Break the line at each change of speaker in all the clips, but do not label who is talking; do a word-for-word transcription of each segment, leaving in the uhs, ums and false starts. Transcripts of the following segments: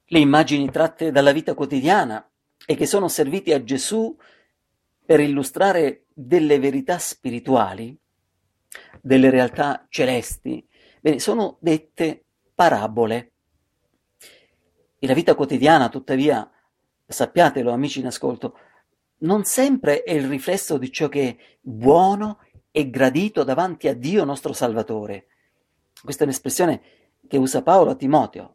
le immagini tratte dalla vita quotidiana e che sono serviti a Gesù per illustrare delle verità spirituali, delle realtà celesti, bene, sono dette parabole. E la vita quotidiana, tuttavia, sappiatelo amici in ascolto, non sempre è il riflesso di ciò che è buono e gradito davanti a Dio nostro Salvatore. Questa è un'espressione che usa Paolo a Timoteo.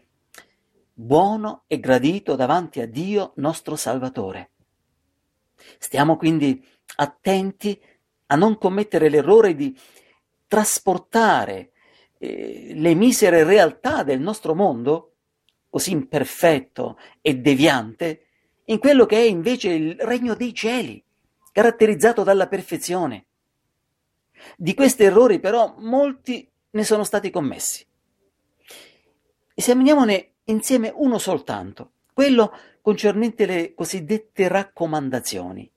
Buono e gradito davanti a Dio nostro Salvatore. Stiamo quindi attenti a non commettere l'errore di trasportare eh, le misere realtà del nostro mondo, così imperfetto e deviante, in quello che è invece il regno dei cieli, caratterizzato dalla perfezione. Di questi errori però molti ne sono stati commessi. Esaminiamone insieme uno soltanto, quello concernente le cosiddette raccomandazioni.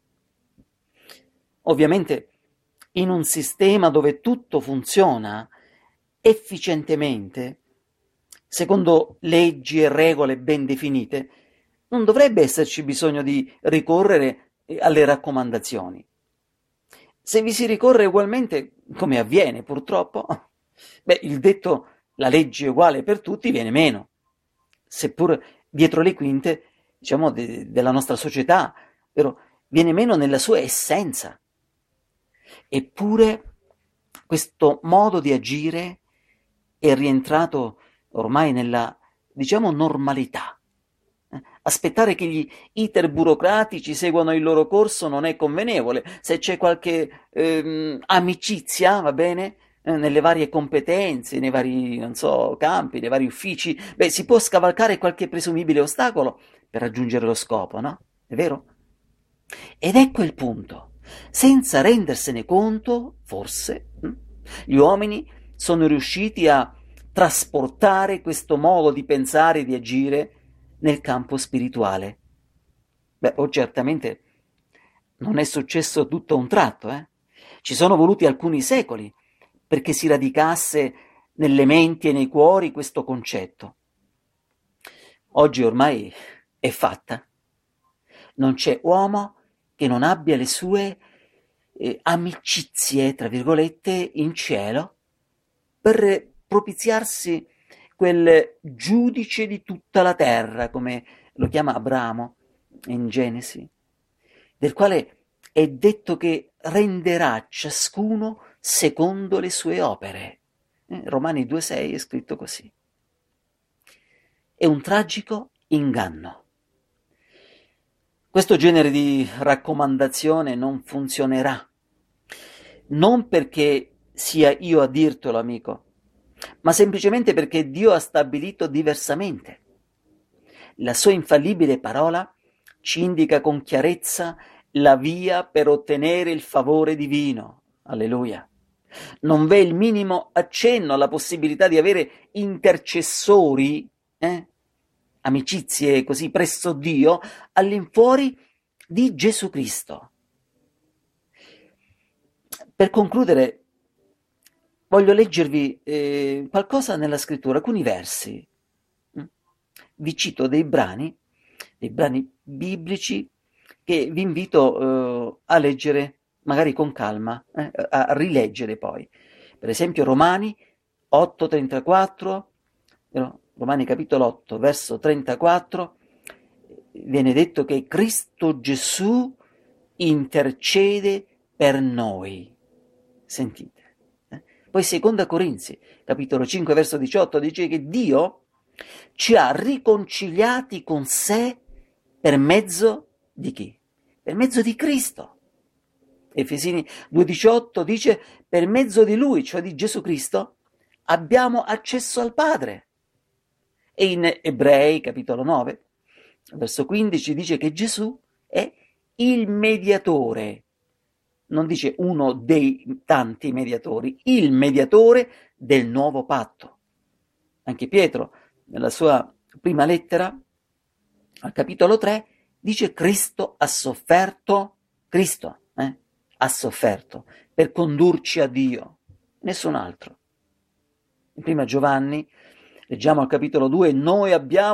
Ovviamente in un sistema dove tutto funziona efficientemente, secondo leggi e regole ben definite, non dovrebbe esserci bisogno di ricorrere alle raccomandazioni. Se vi si ricorre ugualmente, come avviene purtroppo, beh, il detto la legge è uguale per tutti viene meno, seppur dietro le quinte, diciamo, de- della nostra società, però viene meno nella sua essenza. Eppure questo modo di agire è rientrato ormai nella, diciamo, normalità. Aspettare che gli iter burocratici seguano il loro corso non è convenevole. Se c'è qualche ehm, amicizia, va bene, eh, nelle varie competenze, nei vari, non so, campi, nei vari uffici, beh, si può scavalcare qualche presumibile ostacolo per raggiungere lo scopo, no? È vero? Ed ecco il punto. Senza rendersene conto, forse, hm, gli uomini sono riusciti a trasportare questo modo di pensare e di agire nel campo spirituale. Beh, o certamente non è successo tutto a un tratto, eh? Ci sono voluti alcuni secoli perché si radicasse nelle menti e nei cuori questo concetto. Oggi ormai è fatta. Non c'è uomo che non abbia le sue eh, amicizie, tra virgolette, in cielo per propiziarsi quel giudice di tutta la terra, come lo chiama Abramo in Genesi, del quale è detto che renderà ciascuno secondo le sue opere. Eh, Romani due sei è scritto così. È un tragico inganno. Questo genere di raccomandazione non funzionerà, non perché sia io a dirtelo, amico, ma semplicemente perché Dio ha stabilito diversamente. La sua infallibile parola ci indica con chiarezza la via per ottenere il favore divino. Alleluia. Non v'è il minimo accenno alla possibilità di avere intercessori, eh? amicizie così presso Dio, all'infuori di Gesù Cristo. Per concludere, voglio leggervi eh, qualcosa nella scrittura, alcuni versi. Vi cito dei brani, dei brani biblici che vi invito eh, a leggere magari con calma, eh, a rileggere poi. Per esempio Romani otto trentaquattro, Romani capitolo otto, verso trentaquattro, viene detto che Cristo Gesù intercede per noi. Sentite. Eh? Poi seconda Corinzi, capitolo cinque, verso diciotto, dice che Dio ci ha riconciliati con sé per mezzo di chi? Per mezzo di Cristo. Efesini due diciotto dice per mezzo di Lui, cioè di Gesù Cristo, abbiamo accesso al Padre. E in Ebrei, capitolo nove, verso quindici, dice che Gesù è il mediatore. Non dice uno dei tanti mediatori, il mediatore del nuovo patto. Anche Pietro, nella sua prima lettera, al capitolo tre, dice Cristo ha sofferto, Cristo eh, ha sofferto per condurci a Dio, nessun altro. In prima Giovanni, leggiamo al capitolo due, noi abbiamo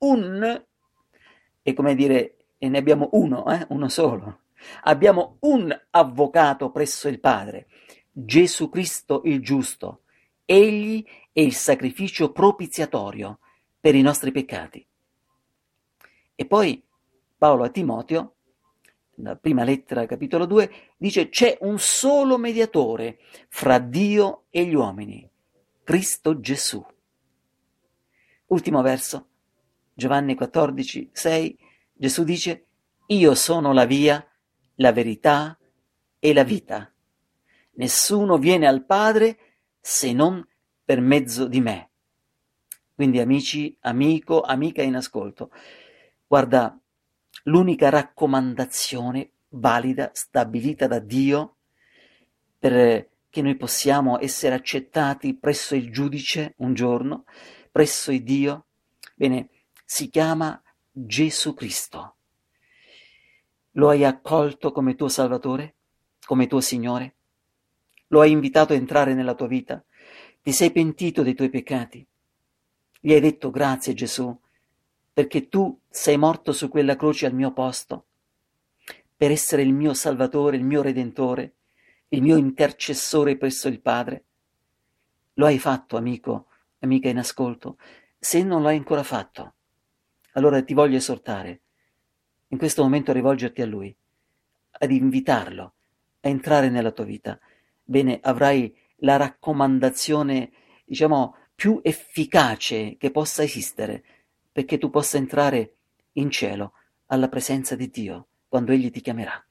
un, è come dire, e ne abbiamo uno, eh? Uno solo. Abbiamo un avvocato presso il Padre, Gesù Cristo il giusto. Egli è il sacrificio propiziatorio per i nostri peccati. E poi Paolo a Timoteo, nella prima lettera, capitolo due, dice: c'è un solo mediatore fra Dio e gli uomini, Cristo Gesù. Ultimo verso, Giovanni quattordici, sei, Gesù dice: io sono la via, la verità e la vita. Nessuno viene al Padre se non per mezzo di me. Quindi amici, amico, amica in ascolto, guarda, l'unica raccomandazione valida, stabilita da Dio, per che noi possiamo essere accettati presso il giudice un giorno, presso il Dio, bene, si chiama Gesù Cristo. Lo hai accolto come tuo Salvatore, come tuo Signore? Lo hai invitato a entrare nella tua vita? Ti sei pentito dei tuoi peccati? Gli hai detto: grazie Gesù, perché tu sei morto su quella croce al mio posto, per essere il mio Salvatore, il mio Redentore, il mio intercessore presso il Padre? Lo hai fatto, amico, amica in ascolto? Se non l'hai ancora fatto, allora ti voglio esortare in questo momento a rivolgerti a Lui, ad invitarlo a entrare nella tua vita. Bene, avrai la raccomandazione, diciamo, più efficace che possa esistere, perché tu possa entrare in cielo alla presenza di Dio quando Egli ti chiamerà.